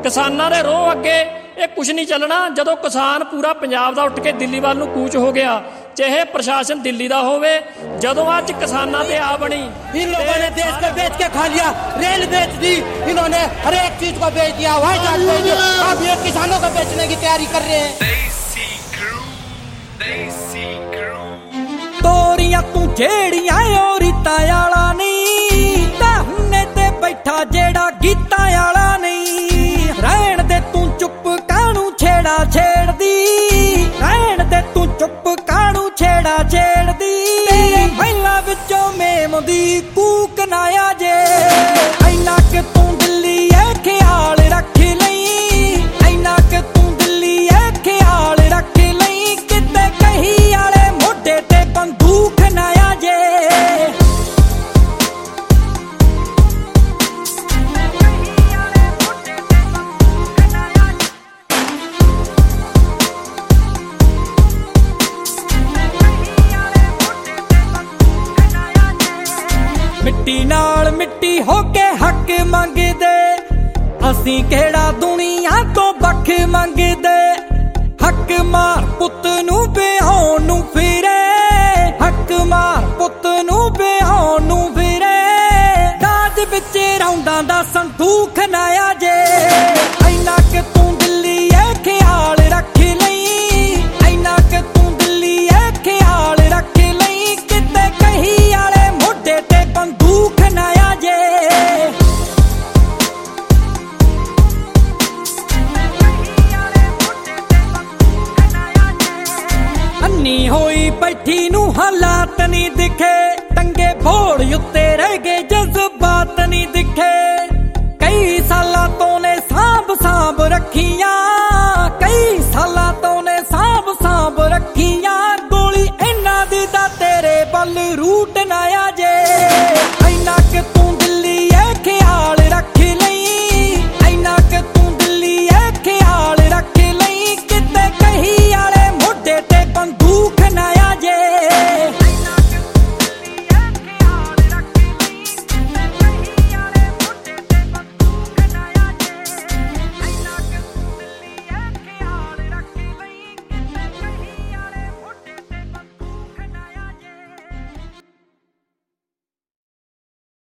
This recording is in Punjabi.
ਕਿਸਾਨਾਂ ਦੇ ਰੋਹ ਅੱਗੇ ਇਹ ਕੁਛ ਨਹੀਂ ਚੱਲਣਾ। ਜਦੋਂ ਕਿਸਾਨ ਪੂਰਾ ਪੰਜਾਬ ਦਾ ਉੱਠ ਕੇ ਦਿੱਲੀ ਵੱਲ ਨੂੰ ਕੂਚ ਹੋ ਗਿਆ, ਚਾਹੇ ਪ੍ਰਸ਼ਾਸਨ ਦਿੱਲੀ ਦਾ ਹੋਵੇ, ਜਦੋਂ ਅੱਜ ਕਿਸਾਨਾਂ ਤੇ ਆ ਬਣੀ। इन लोगों ने देश को बेच के खा लिया, रेल बेच दी, इन्होंने हर एक चीज को बेच दिया, हवाई जहाज बेच दिया, अब ये किसानों को बेचने की तैयारी कर रहे हैं। ਤੋਰੀਆਂ ਤੂੰ ਜਿਹੜੀਆਂ ਓ ਰੀਤਾਂ ਵਾਲਾ ਨਹੀਂ, ਤਾਂ ਹੁੰਨੇ ਤੇ ਬੈਠਾ ਜਿਹੜਾ ਗੀਤਾਂ ਵਾਲਾ ਨਹੀਂ। ਰਹਿਣ ਦੇ ਤੂੰ ਚੁੱਪ ਕਾਹਨੂੰ ਛੇੜਾ ਛੇੜਦੀ, ਰਹਿਣ ਦੇ ਤੂੰ ਚੁੱਪ ਕਾਹਨੂੰ ਛੇੜਾ ਛੇੜਦੀ। ਤੇਰੇ ਮਹਿਲਾਂ ਵਿੱਚੋਂ ਮੇਮ ਦੀ ਕੂਕ ਨਾ ਆ ਜੇ, ਇੰਨਾ ਕਿ ਤੂੰ ਦਿੱਲੀ ਐ ਖਿਆਲ ਰੱਖ ਲਈ, ਇੰਨਾ ਕਿ ਤੂੰ ਦਿੱਲੀ ਐ ਖਿਆਲ ਰੱਖ ਲਈ। ਕਿਤੇ ਕਹੀ ਵਾਲੇ ਮੋਢੇ ਤੇ ਬੰਦੂਕ ਨਾ ਆ ਜੇ। ਮਿੱਟੀ ਨਾਲ ਮਿੱਟੀ ਹੋ ਕੇ ਹੱਕ ਮੰਗਦੇ, ਅਸੀਂ ਕਿਹੜਾ ਦੁਨੀਆ ਤੋਂ ਵੱਖ ਮੰਗਦੇ। ਹੱਕ ਮਾਰ ਪੁੱਤ ਨੂੰ ਵਿਆਹੁਣ ਨੂੰ ਫਿਰੇ, ਹੱਕ ਮਾਰ ਪੁੱਤ ਨੂੰ ਵਿਆਹੁਣ ਨੂੰ ਫਿਰੇ। ਦਾਜ ਵਿੱਚ ਰੌਂਦਾਂ ਦਾ ਸੰਦੂਖ ਨਾ ਆ ਜੇ, ਇੰਨਾ ਕਿ ਤੂੰ ਦਿੱਲੀ ਐ ਖਿਆਲ ਰੱਖ ਲਈ, ਇੰਨਾ ਕਿ ਤੂੰ ਦਿੱਲੀ ਐ ਖਿਆਲ ਰੱਖ ਲਈ। ਕਿਤੇ ਕਹੀ ਵਾਲੇ ਮੋਢੇ ਤੇ ਬੰਦੂਕ ਨਾ ਆ ਜੇ। ਅੰਨੀ ਹੋਈ ਬੈਠੀ ਨੂੰ ਹਾਲਾਤ ਨਹੀਂ ਦਿਖੇ, ਟੰਗੇ ਭੋੜ ਉੱਤੇ ਰਹਿ ਗਏ ਜਜ਼ਬਾਤ ਨਹੀਂ ਦਿਖੇ। ਕਈ ਸਾਲਾਂ ਤੋਂ ਨੇ ਸਾਂਭ ਸਾਂਭ ਰੱਖੀਆਂ